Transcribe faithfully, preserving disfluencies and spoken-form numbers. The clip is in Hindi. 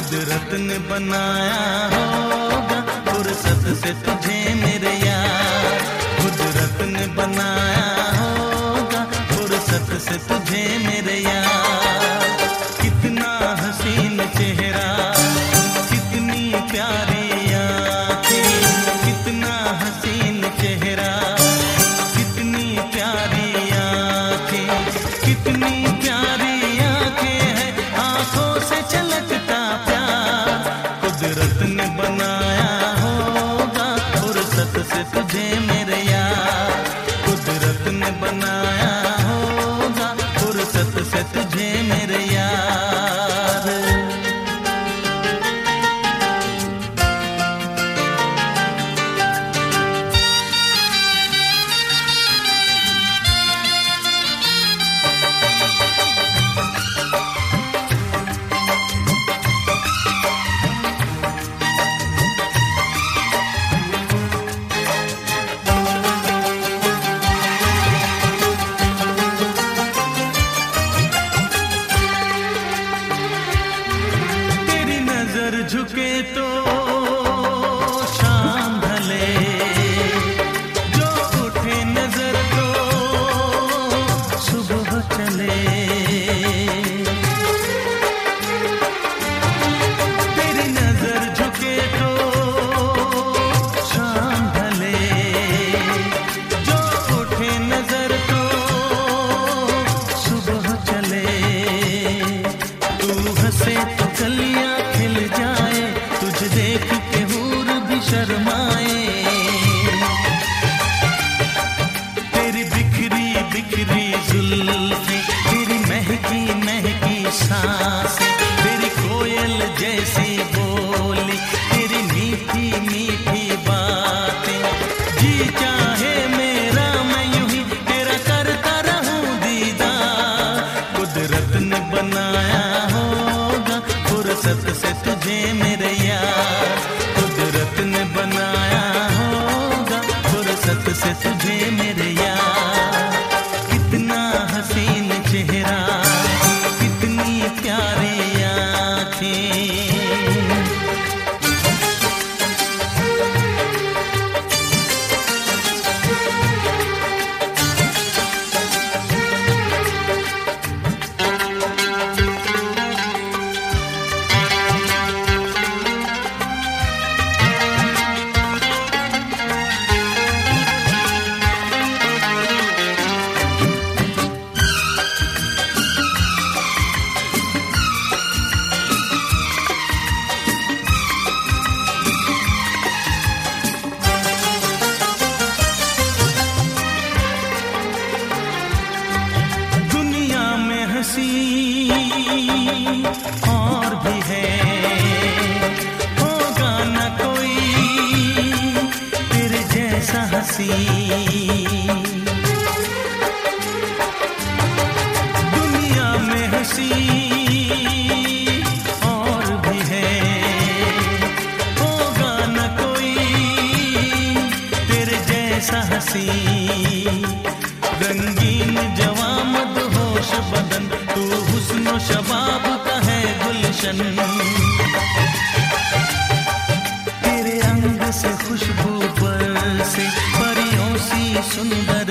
कुदरत ने बनाया होगा फुर्सत से तुझे मेरे यार, कुदरत ने बनाया होगा फुर्सत से तुझे मेरे यार। कितना हसीन चेहरा, कितनी प्यारी आँखें, कितना हसीन चेहरा, कितनी प्यारी आँखें, कितनी प्यारी आँखें हैं, आँखों से छलकता प्यार। कुदरत ने बनाया होगा फुर्सत से तुझे मेरे यार, कुदरत ने बनाया होगा फुर्सत से तुझे मेरे यार। झुके तो शाम ढले, जो उठे नजर तो सुबह चले। तेरी नजर झुके तो शाम ढले, जो उठे नजर तो सुबह चले। तू हंसे तो कलियां खिल जाए, तुझे देख के हूर भी शर्माए। तेरी बिखरी बिखरी जुल्फें, तेरी महकी महकी सांसें, तेरी कोयल जैसी बोली, तेरी मीठी मीठी बातें। जी चाहे मेरा मैं यूं ही तेरा करता रहूं दीदार। कुदरत ने बनाया होगा फुर्सत से तुझे मेरे यार, कुदरत ने बनाया होगा फुर्सत से तुझे मेरे यार। कितना हसीन चेहरा, कितनी प्यारी आँखें। हंसी और भी है, होगा न कोई तेरे जैसा हंसी। दुनिया में हंसी और भी है, होगा न कोई तेरे जैसा हंसी। रंगीन जवां मदहोश बदन, तू हुस्न शबाब का है गुलशन। तेरे अंग से खुशबू बरसे, परियों सी सुंदर